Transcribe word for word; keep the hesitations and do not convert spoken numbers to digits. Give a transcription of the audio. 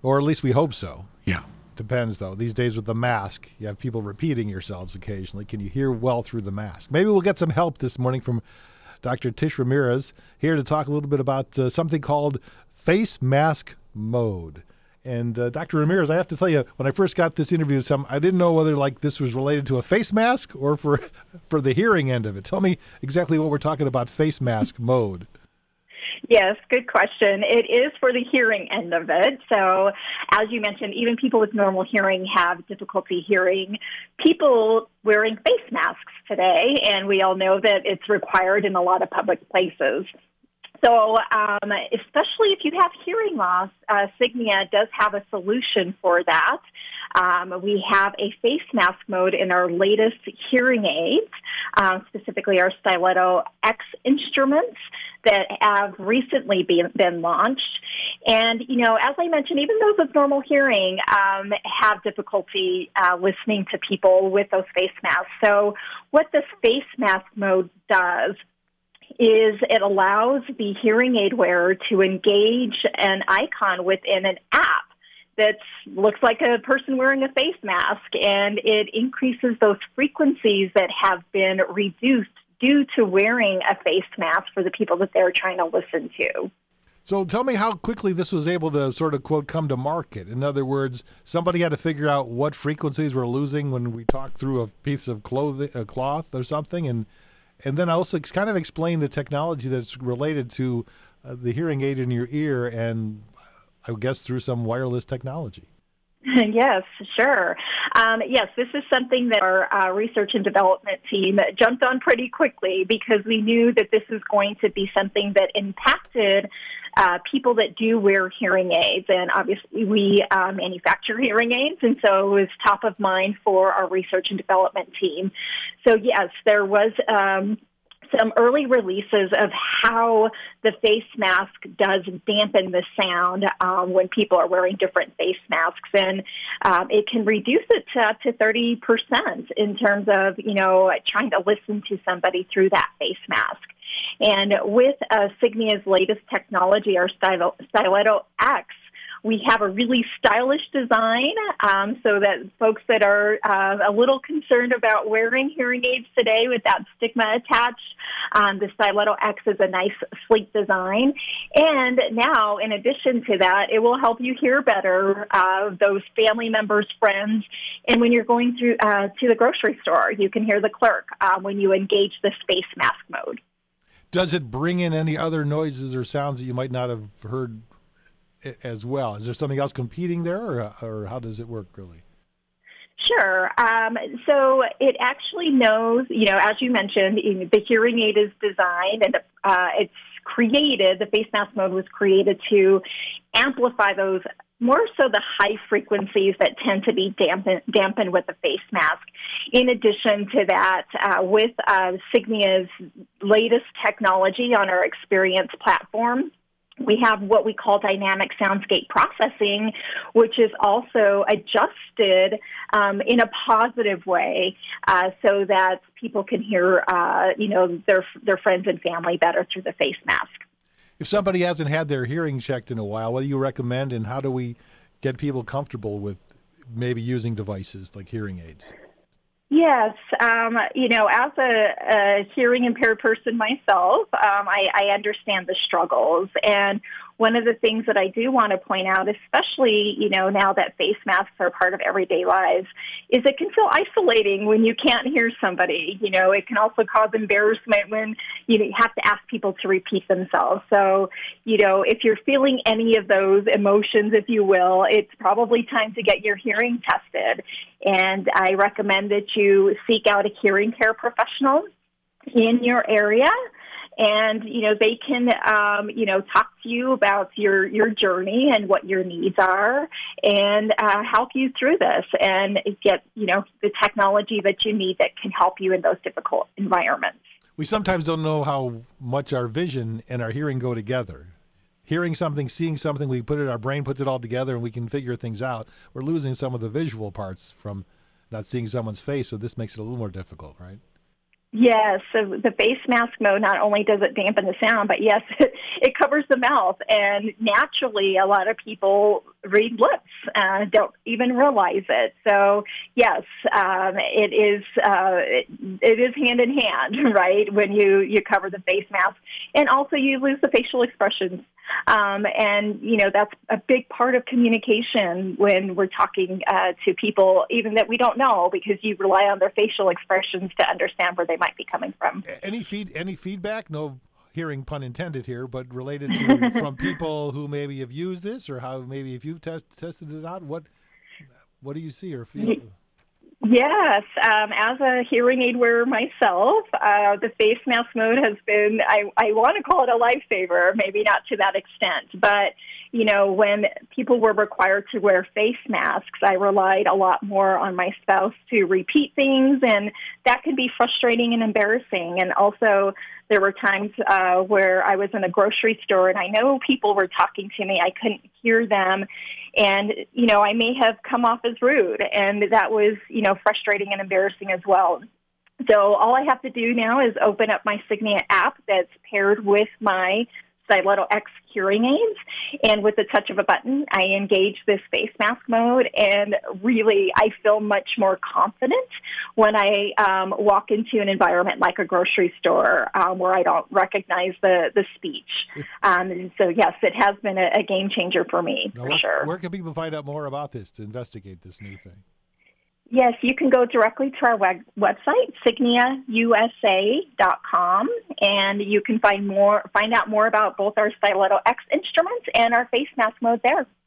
Or at least we hope so. Yeah. Depends, though. These days with the mask, you have people repeating yourselves occasionally. Can you hear well through the mask? Maybe we'll get some help this morning from Doctor Tish Ramirez, here to talk a little bit about uh, something called face mask mode. And uh, Doctor Ramirez, I have to tell you, when I first got this interview, some I didn't know whether like this was related to a face mask or for for the hearing end of it. Tell me exactly what we're talking about face mask mode. Yes, good question. It is for the hearing end of it. So as you mentioned, even people with normal hearing have difficulty hearing people wearing face masks today, and we all know that it's required in a lot of public places. So um, especially if you have hearing loss, uh, Signia does have a solution for that. Um, we have a face mask mode in our latest hearing aids, uh, specifically our Stiletto X instruments that have recently been, been launched. And, you know, as I mentioned, even those with normal hearing um, have difficulty uh, listening to people with those face masks. So what this face mask mode does is it allows the hearing aid wearer to engage an icon within an app that looks like a person wearing a face mask, and it increases those frequencies that have been reduced due to wearing a face mask for the people that they're trying to listen to. So tell me how quickly this was able to sort of, quote, come to market. In other words, somebody had to figure out what frequencies we're losing when we talk through a piece of clothing, a cloth or something, and And then also kind of explain the technology that's related to uh, the hearing aid in your ear and I guess through some wireless technology. Yes, sure. Um, yes, this is something that our uh, research and development team jumped on pretty quickly because we knew that this is going to be something that impacted uh, people that do wear hearing aids. And obviously we uh, manufacture hearing aids, and so it was top of mind for our research and development team. So yes, there was um, some early releases of how the face mask does dampen the sound um, when people are wearing different face masks. And um, it can reduce it to up to thirty percent in terms of, you know, trying to listen to somebody through that face mask. And with uh, Signia's latest technology, our Stiletto X, we have a really stylish design um, so that folks that are uh, a little concerned about wearing hearing aids today with that stigma attached, um, the Stiletto X is a nice, sleek design. And now, in addition to that, it will help you hear better uh, those family members, friends. And when you're going through uh, to the grocery store, you can hear the clerk uh, when you engage the face mask mode. Does it bring in any other noises or sounds that you might not have heard as well? Is there something else competing there, or, or how does it work really? Sure. Um, so it actually knows, you know, as you mentioned, the hearing aid is designed and uh, it's created, the face mask mode was created to amplify those, more so the high frequencies that tend to be dampened, dampened with the face mask. In addition to that, uh, with uh, Signia's latest technology on our Experience platform, we have what we call dynamic soundscape processing, which is also adjusted um, in a positive way uh, so that people can hear, uh, you know, their their friends and family better through the face mask. If somebody hasn't had their hearing checked in a while, what do you recommend, and how do we get people comfortable with maybe using devices like hearing aids? Yes, um, you know, as a, a hearing impaired person myself, um, I, I understand the struggles. And one of the things that I do want to point out, especially, you know, now that face masks are part of everyday lives, is it can feel isolating when you can't hear somebody. You know, it can also cause embarrassment when you know, you have to ask people to repeat themselves. So, you know, if you're feeling any of those emotions, if you will, it's probably time to get your hearing tested. And I recommend that you seek out a hearing care professional in your area. And, you know, they can, um, you know, talk to you about your, your journey and what your needs are and uh, help you through this and get, you know, the technology that you need that can help you in those difficult environments. We sometimes don't know how much our vision and our hearing go together. Hearing something, seeing something, we put it, our brain puts it all together and we can figure things out. We're losing some of the visual parts from not seeing someone's face, so this makes it a little more difficult, right? Yes, so the face mask mode, not only does it dampen the sound, but yes, it, it covers the mouth. And naturally, a lot of people read lips, uh, don't even realize it. So yes, um, it is uh, it, it is hand in hand, right? When you, you cover the face mask, and also you lose the facial expressions. Um, and, you know, that's a big part of communication when we're talking uh, to people, even that we don't know, because you rely on their facial expressions to understand where they might be coming from. Any feed, any feedback? No hearing pun intended here, but related to from people who maybe have used this, or how maybe if you've test, tested it out, what what do you see or feel? Yes, um, as a hearing aid wearer myself, uh, the face mask mode has been, I, I want to call it a lifesaver, maybe not to that extent, but, you know, when people were required to wear face masks, I relied a lot more on my spouse to repeat things, and that can be frustrating and embarrassing. And also, there were times uh, where I was in a grocery store, and I know people were talking to me, I couldn't hear them, and, you know, I may have come off as rude, and that was, you know, frustrating and embarrassing as well. So all I have to do now is open up my Signia app that's paired with my Styletto X hearing aids, and with the touch of a button, I engage this face mask mode, and really I feel much more confident when I um, walk into an environment like a grocery store um, where I don't recognize the, the speech. Um, so yes, it has been a, a game changer for me, Now, for where, sure. Where can people find out more about this to investigate this new thing? Yes, you can go directly to our web- website, signia u s a dot com, and you can find more, find out more about both our Styletto X instruments and our face mask mode there.